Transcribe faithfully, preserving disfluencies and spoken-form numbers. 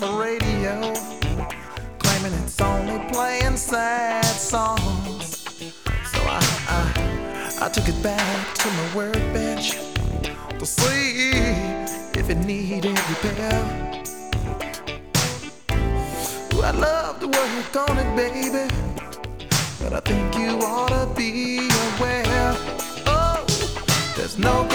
the radio, claiming it's only playing sad songs. So I, I, I took it back to my workbench to see if it needed repair. Ooh, I'd love to work on it, baby, but I think you ought to be aware. Oh, there's no